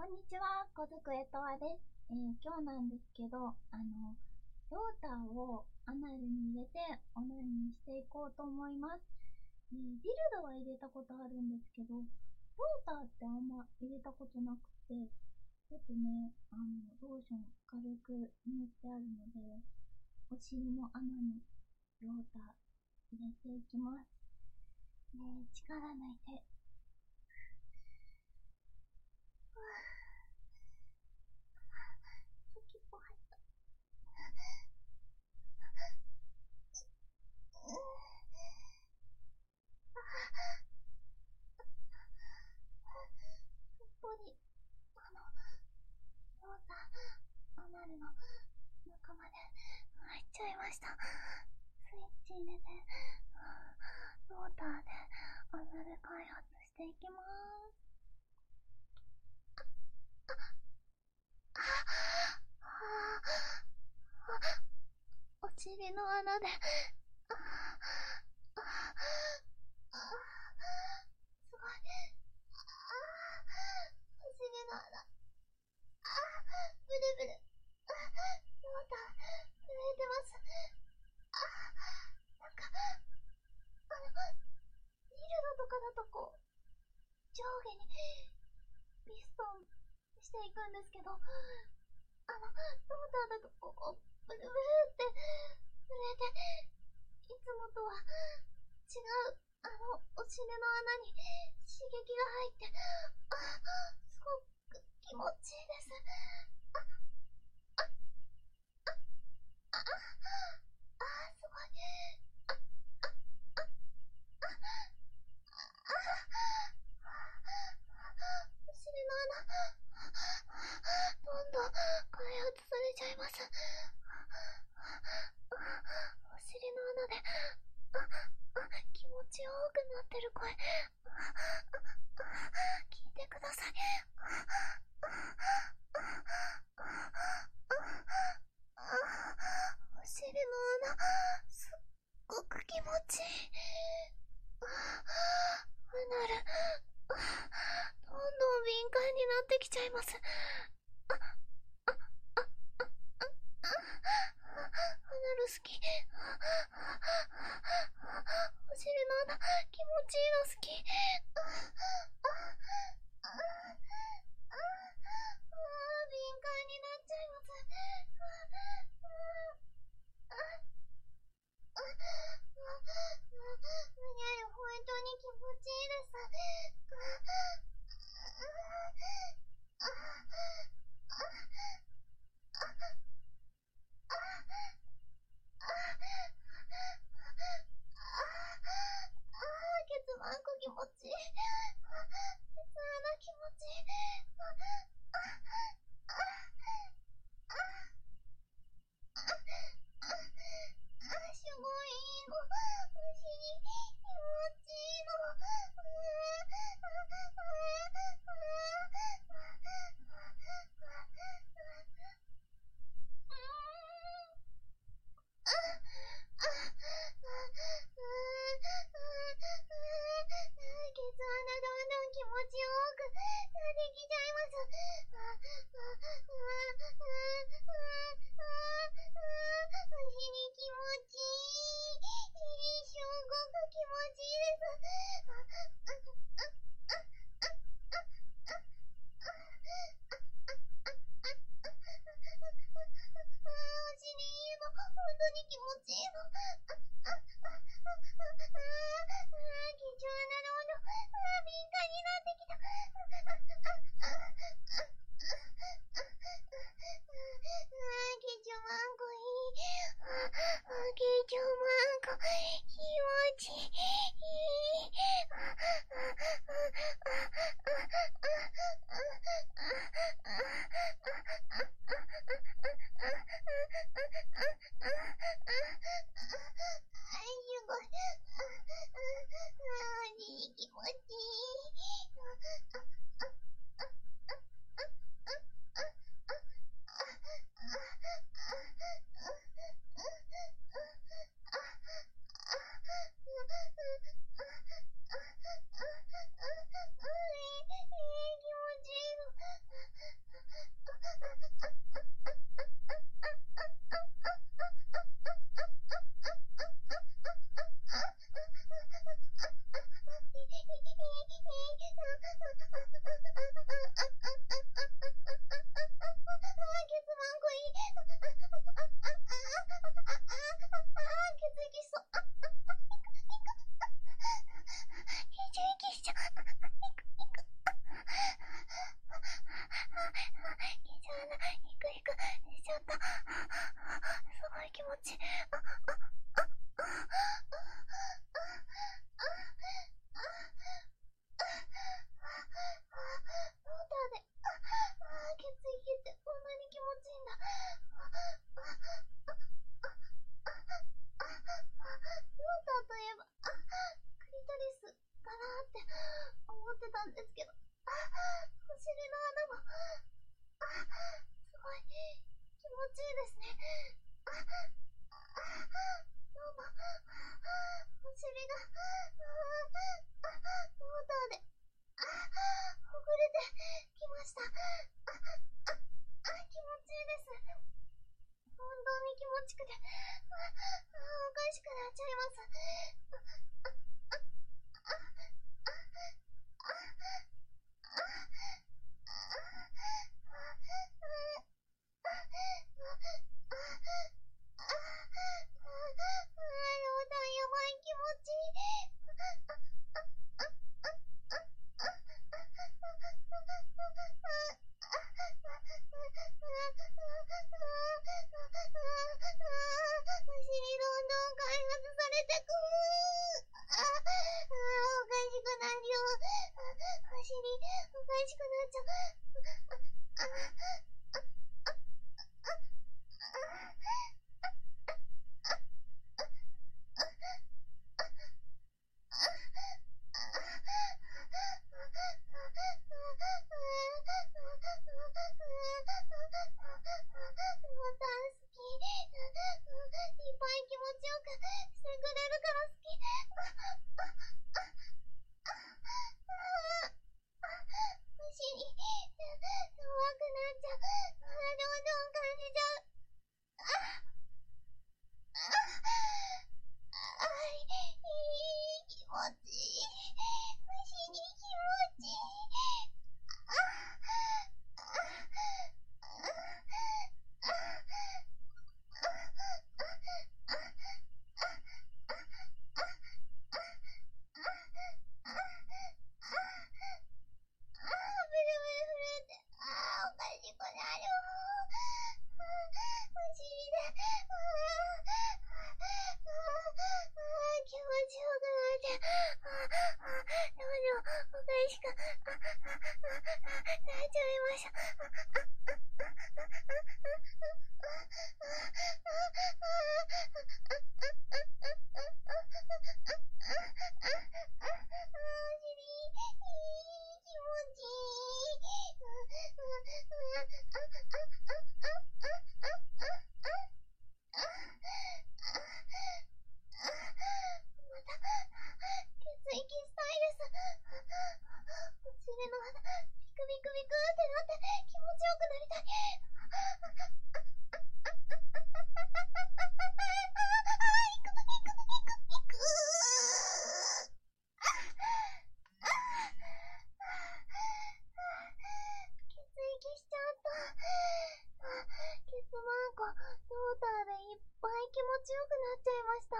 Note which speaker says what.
Speaker 1: こんにちは、小机とわです。今日なんですけど、ローターをアナルに入れてオナニーしていこうと思います。ディルドは入れたことあるんですけど、ローターってあんま入れたことなくて、ちょっとね、ローション軽く塗ってあるので、お尻の穴にローター入れていきます。力抜いて。先っぽ入った。すっぽり、ローター、アナルの中まで入っちゃいました。スイッチ入れて、ローターでアナル開発していきまーす。お尻の穴で、すごい。お尻の穴。ブルブル。ローター、震えてます。なんか、ディルドとかだとこう、上下にピストンしていくんですけど、ローターだとこう、ブルブルって震えて、いつもとは違う、お尻の穴に刺激が入って、すごく気持ちいいです。すごい。お尻の穴、どんどん開発されちゃいます。お尻の穴で、気持ちよくなってる声、聞いてください。お尻の穴、すっごく気持ちいい。アナル、どんどん敏感になってきちゃいます。アナル好き。お尻の穴、気持ちいいの好き。敏感になっちゃいます。本当に気持ちいいです。ケツマンコ気持ちいい。ケツ穴気持ちいい。すごいいいの。お尻気持ちいいの。ケツ穴どんどん気持ちよくなってきちゃいます。お尻気持ちいい。すごく気持ちいいです。お尻いいの。本当に気持ちいいの。貴重なロード、敏感になってきた。貴重マンコいい。貴重マンコ、気持ちいい。 した。気持ちいいです。本当に気持ちくて、おかしくなっちゃいます。トーターでいっぱい気持ちよくなっちゃいました。